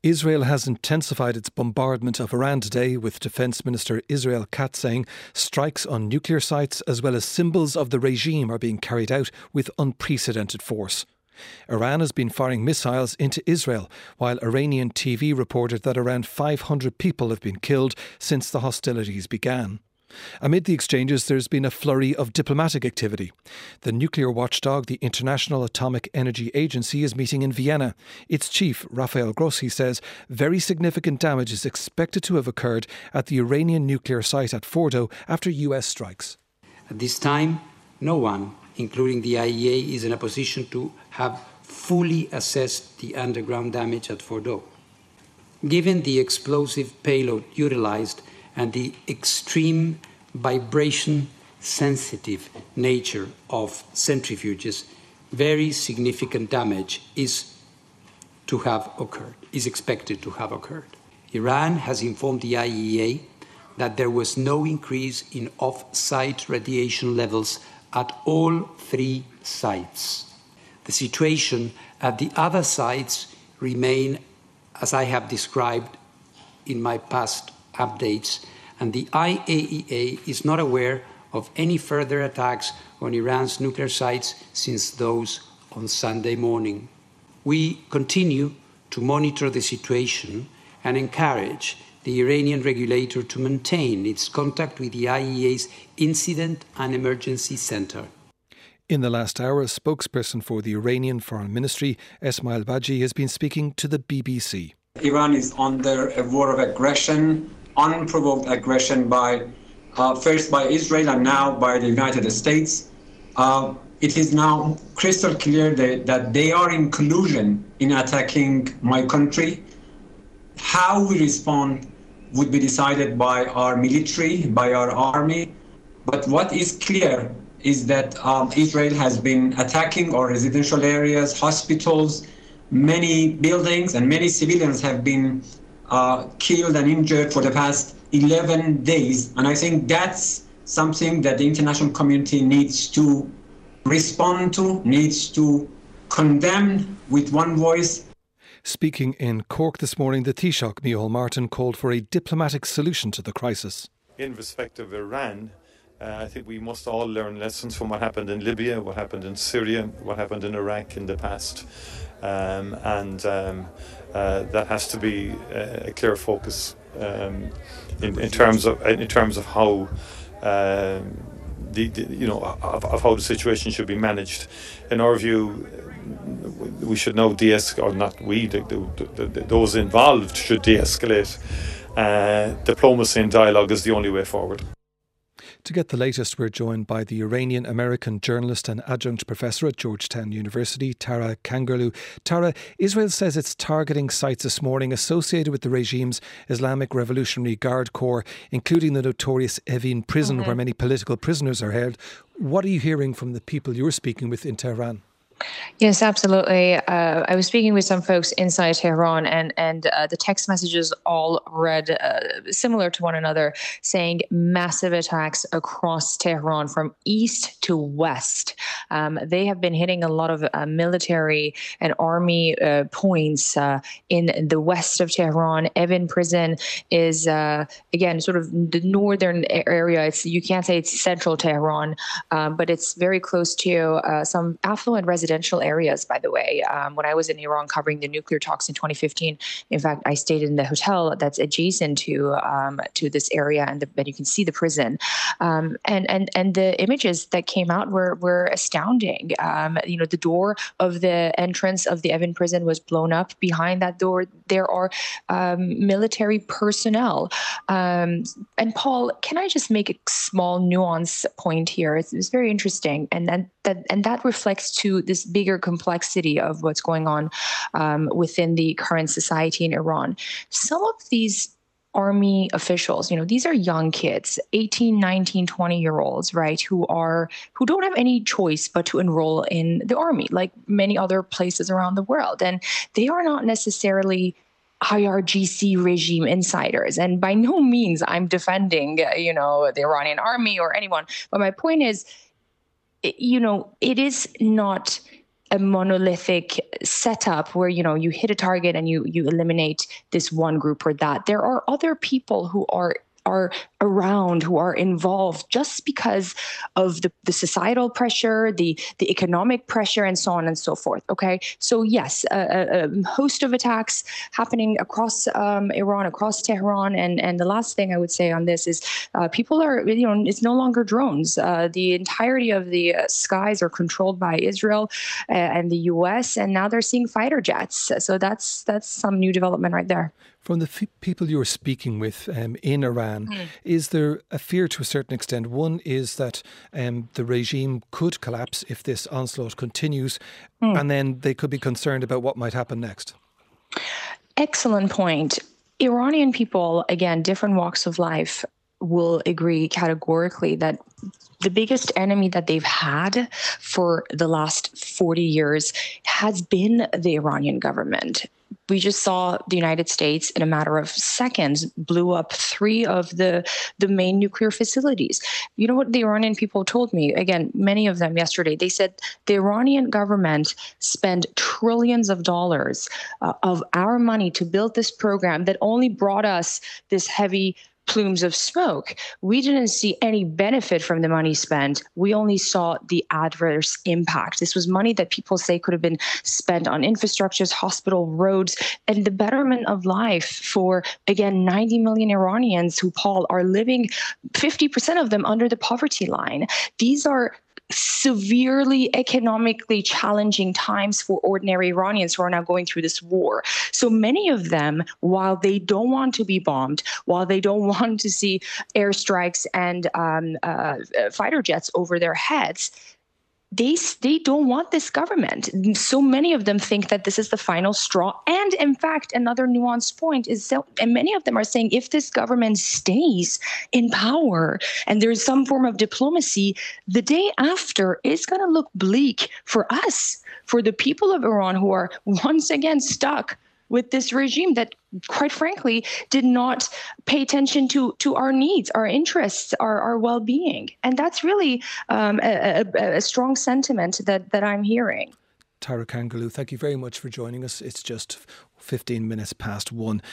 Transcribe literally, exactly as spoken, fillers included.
Israel has intensified its bombardment of Iran today, with Defence Minister Israel Katz saying strikes on nuclear sites as well as symbols of the regime are being carried out with unprecedented force. Iran has been firing missiles into Israel, while Iranian T V reported that around five hundred people have been killed since the hostilities began. Amid the exchanges, there's been a flurry of diplomatic activity. The nuclear watchdog, the International Atomic Energy Agency, is meeting in Vienna. Its chief, Rafael Grossi, says very significant damage is expected to have occurred at the Iranian nuclear site at Fordo after U S strikes. At this time, no one, including the I A E A, is in a position to have fully assessed the underground damage at Fordo. Given the explosive payload utilized and the extreme vibration-sensitive nature of centrifuges, very significant damage is to have occurred, is expected to have occurred. Iran has informed the I A E A that there was no increase in off-site radiation levels at all three sites. The situation at the other sites remain, as I have described in my past updates, and the I A E A is not aware of any further attacks on Iran's nuclear sites since those on Sunday morning. We continue to monitor the situation and encourage the Iranian regulator to maintain its contact with the I A E A's Incident and Emergency Center. In the last hour, a spokesperson for the Iranian Foreign Ministry, Esmail Baji, has been speaking to the B B C. Iran is under a war of aggression, unprovoked aggression by uh, first by Israel and now by the United States. Uh, it is now crystal clear that, that they are in collusion in attacking my country. How we respond would be decided by our military, by our army. But what is clear is that um, Israel has been attacking our residential areas, hospitals, many buildings, and many civilians have been uh, killed and injured for the past eleven days. And I think that's something that the international community needs to respond to, needs to condemn with one voice. Speaking in Cork this morning, the Taoiseach, Micheál Martin, called for a diplomatic solution to the crisis. In respect of Iran, uh, I think we must all learn lessons from what happened in Libya, what happened in Syria, what happened in Iraq in the past. Um, and um, uh, that has to be a, a clear focus um, in, in terms of in terms of how um, the, the you know of, of how the situation should be managed. In our view, we should now de-escalate, or not we, the, the, the, those involved should de-escalate. Uh, diplomacy and dialogue is the only way forward. To get the latest, we're joined by the Iranian-American journalist and adjunct professor at Georgetown University, Tara Kangarloo. Tara, Israel says it's targeting sites this morning associated with the regime's Islamic Revolutionary Guard Corps, including the notorious Evin prison, mm-hmm. where many political prisoners are held. What are you hearing from the people you're speaking with in Tehran? Yes, absolutely. Uh, I was speaking with some folks inside Tehran, and and uh, the text messages all read uh, similar to one another, saying massive attacks across Tehran from east to west. Um, they have been hitting a lot of uh, military and army uh, points uh, in the west of Tehran. Evin prison is, uh, again, sort of the northern area. It's, you can't say it's central Tehran, um, but it's very close to uh, some affluent residents. Residential areas, by the way. Um, when I was in Iran covering the nuclear talks in twenty fifteen, in fact, I stayed in the hotel that's adjacent to um, to this area, and, the, and you can see the prison. Um, and and and the images that came out were were astounding. Um, you know, the door of the entrance of the Evin prison was blown up. Behind that door, there are um, military personnel. Um, and Paul, can I just make a small nuance point here? It's, it's very interesting, and then that and that reflects to this bigger complexity of what's going on um, within the current society in Iran. Some of these army officials, you know, these are young kids, eighteen, nineteen, twenty year olds, right, who are, who don't have any choice but to enroll in the army, like many other places around the world. And they are not necessarily I R G C regime insiders. And by no means I'm defending, you know, the Iranian army or anyone. But my point is, you know, it is not a monolithic setup where, you know, you hit a target and you you eliminate this one group or that. There are other people who are are around, who are involved just because of the, the societal pressure, the, the economic pressure, and so on and so forth. Okay, so yes, a, a host of attacks happening across um, Iran, across Tehran, and and the last thing I would say on this is uh, people are, you know, it's no longer drones. Uh, the entirety of the uh, skies are controlled by Israel uh, and the U S, and now they're seeing fighter jets. So that's that's some new development right there. From the f- people you were speaking with um, in Iran, mm. is there a fear to a certain extent? One is that um, the regime could collapse if this onslaught continues, mm. and then they could be concerned about what might happen next. Excellent point. Iranian people, again, different walks of life, will agree categorically that the biggest enemy that they've had for the last forty years has been the Iranian government. We just saw the United States, in a matter of seconds, blew up three of the, the main nuclear facilities. You know what the Iranian people told me? Again, many of them yesterday. They said the Iranian government spent trillions of dollars uh, of our money to build this program that only brought us this heavy plumes of smoke. We didn't see any benefit from the money spent. We only saw the adverse impact. This was money that people say could have been spent on infrastructures, hospital, roads, and the betterment of life for, again, ninety million Iranians who, Paul, are living, fifty percent of them, under the poverty line. These are severely economically challenging times for ordinary Iranians who are now going through this war. So many of them, while they don't want to be bombed, while they don't want to see airstrikes and um, uh, fighter jets over their heads, They they don't want this government. So many of them think that this is the final straw. And in fact, another nuanced point is, so, and many of them are saying, if this government stays in power and there's some form of diplomacy, the day after is going to look bleak for us, for the people of Iran who are once again stuck with this regime that, quite frankly, did not pay attention to to our needs, our interests, our, our well-being. And that's really um, a, a, a strong sentiment that, that I'm hearing. Tara Kangarloo, thank you very much for joining us. It's just fifteen minutes past one.